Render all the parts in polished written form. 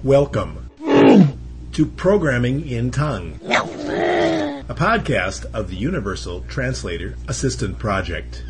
Welcome to Programming in Tongue, a podcast of the Universal Translator Assistant Project.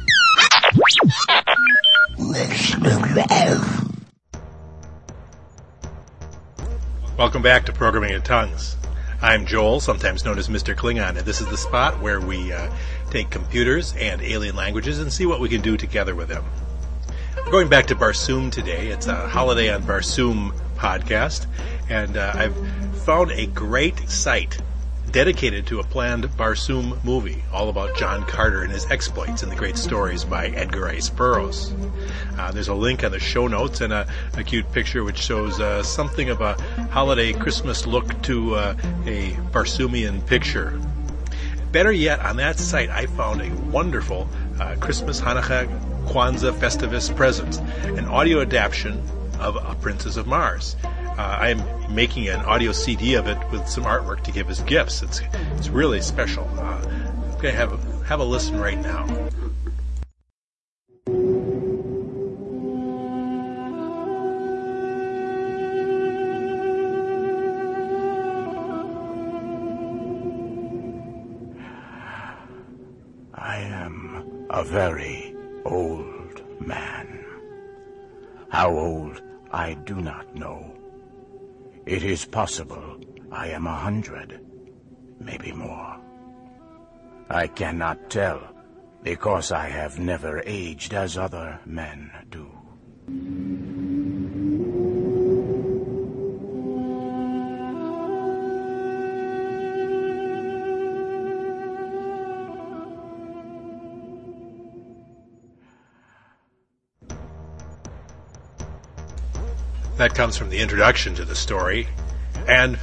Welcome back to Programming in Tongues. I'm Joel, sometimes known as Mr. Klingon, and this is the spot where we take computers and alien languages and see what we can do together with them. We're going back to Barsoom today. It's a Holiday on Barsoom podcast, and I've found a great site dedicated to a planned Barsoom movie, all about John Carter and his exploits in the great stories by Edgar Rice Burroughs. There's a link on the show notes and a cute picture which shows something of a holiday Christmas look to a Barsoomian picture. Better yet, on that site I found a wonderful Christmas, Hanukkah, Kwanzaa Festivus present, an audio adaptation of A Princess of Mars. I'm making an audio CD of it with some artwork to give as gifts. It's really special. I'm going to have a listen right now. I am a very old man. How old, I do not know. It is possible I am 100, maybe more. I cannot tell, because I have never aged as other men do. That comes from the introduction to the story, and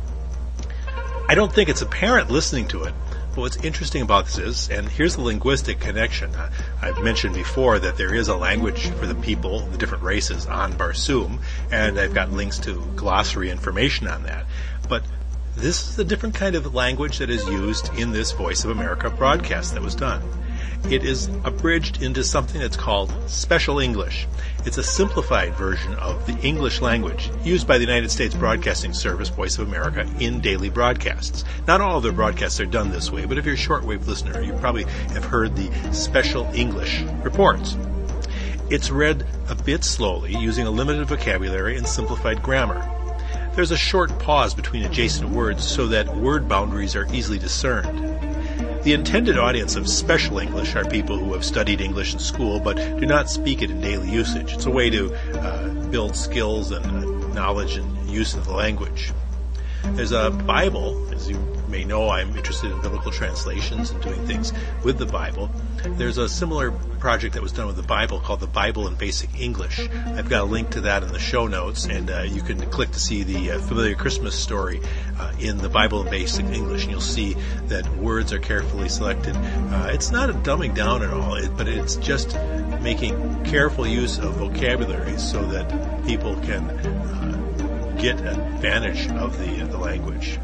I don't think it's apparent listening to it, but what's interesting about this is, and here's the linguistic connection. I've mentioned before that there is a language for the people, the different races on Barsoom, and I've got links to glossary information on that. But this is a different kind of language that is used in this Voice of America broadcast that was done. It is abridged into something that's called Special English. It's a simplified version of the English language used by the United States Broadcasting Service, Voice of America, in daily broadcasts. Not all of their broadcasts are done this way, but if you're a shortwave listener, you probably have heard the Special English reports. It's read a bit slowly, using a limited vocabulary and simplified grammar. There's a short pause between adjacent words so that word boundaries are easily discerned. The intended audience of Special English are people who have studied English in school but do not speak it in daily usage. It's a way to build skills and knowledge and use of the language. There's a Bible. As you may know, I'm interested in biblical translations and doing things with the Bible. There's a similar project that was done with the Bible called the Bible in Basic English. I've got a link to that in the show notes, and you can click to see the familiar Christmas story in the Bible in Basic English, and you'll see that words are carefully selected. It's not a dumbing down at all, but it's just making careful use of vocabulary so that people can get advantage of the language.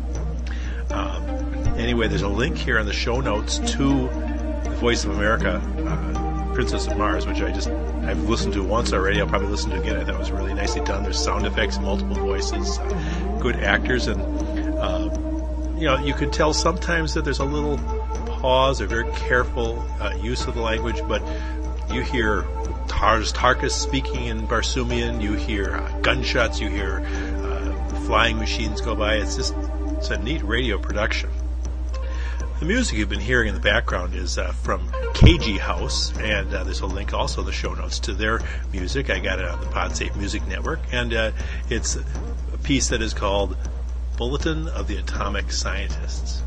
Anyway, there's a link here in the show notes to the Voice of America, Princess of Mars, which I've listened to once already. I'll probably listen to it again. I thought it was really nicely done. There's sound effects, multiple voices, good actors, and you could tell sometimes that there's a little pause or very careful use of the language, but you hear Tarkus speaking in Barsoomian, you hear gunshots, you hear flying machines go by. It's a neat radio production. The music you've been hearing in the background is from KG House, and there's a link also in the show notes to their music. I got it on the PodSafe Music Network, and it's a piece that is called Bulletin of the Atomic Scientists.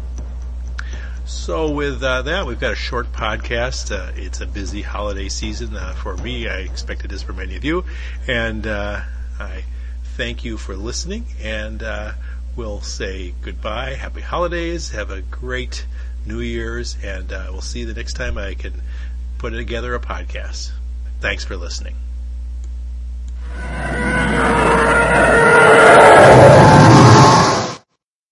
So with that, we've got a short podcast. It's a busy holiday season for me. I expect it is for many of you, and I thank you for listening, and we'll say goodbye, happy holidays, have a great New Year's, and we'll see you the next time I can put together a podcast. Thanks for listening.